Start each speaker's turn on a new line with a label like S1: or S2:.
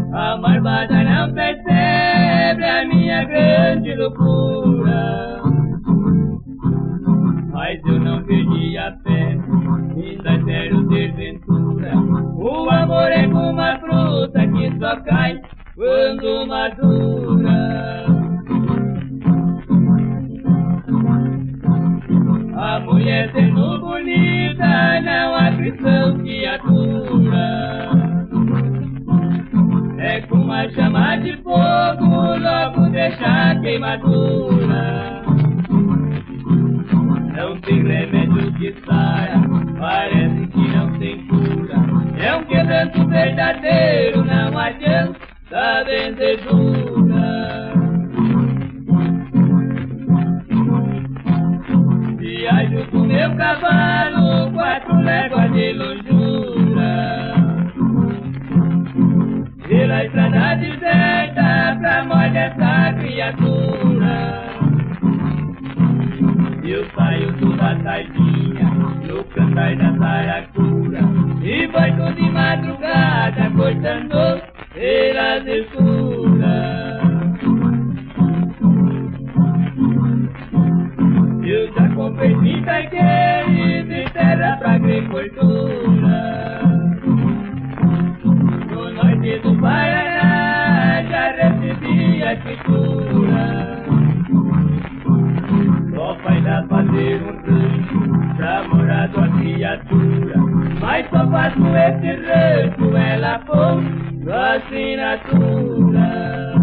S1: A malvada não percebe a minha grande loucura. Mas eu não perdi a fé, ainda quero ter ventura. O amor é como uma fruta que só cai quando madura. A mulher sendo bonita não há cristão que atura. É como a chama de fogo, logo deixa a queimadura. Não tem remédio que saia, parece que não tem cura. É um quebranto verdadeiro, não adianta benzedura. Viajo com meu cavalo, 4 léguas de longura, pela estrada deserta pra morte dessa criatura. Eu saio toda tardinha no cantar da saracura e volto de madrugada cortando pelas escuras. Eu já comprei 30 alqueires de terra pra agricultura. No norte do Paraná já recebi a escritura. Só vai dar fazer um rancho pra morar tua criatura, mas só faço esse rancho ela pôs sua assinatura.